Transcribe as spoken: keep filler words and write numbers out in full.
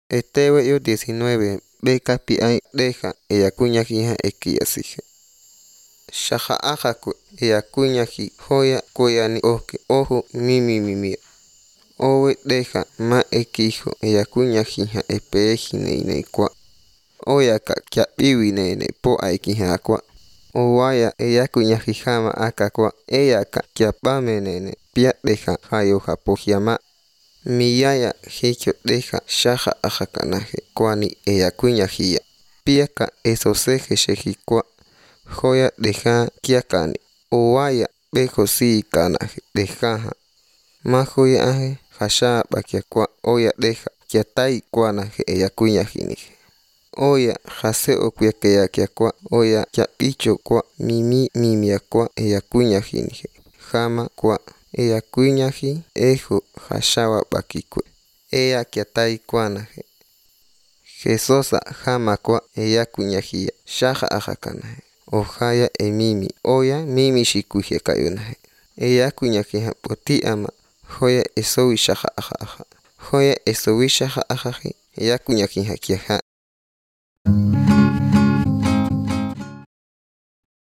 Etewe diecinueve, beka piay deja eyakuñajiha ekiyasije. Shaja ajaku eyakuñaji hoya koyani oke ojo mimi mimi. Owe deja ma ekijo eyakuñajiha epejine kwa. Oyaka kya iwinene po aikiha kwa. Owaya eyakuñajijama akakwa eyaka kya pamenene pia deja hayo hapojiama. Miyaya hicho deja shaja ajakanaje kwani eyakuñajia. Piaka esoseje shejikwa. Hoya deja kiakani. Owaya bejo si kanaje dejaja. Majoya aje hasha bakia kwa oya deja kiatai kwanaje eyakuñajinije. Oya hase okuya kia kwa oya kia icho kwa mimi mimia kwa eyakuñajinije. Jama kwa eyakuñaji ejo hashawa bakikwe. Eya kiatai kwanaje. Jesosa jama kwa eyakuñajia shaja ajakanaje. Ojaya e mimi oya mimi shikuje kayunaje. Eyakuñajiha poti ama hoya esowi shaja aja aja. Hoya esowi shaja ajaje eyakuñajiha kiaja.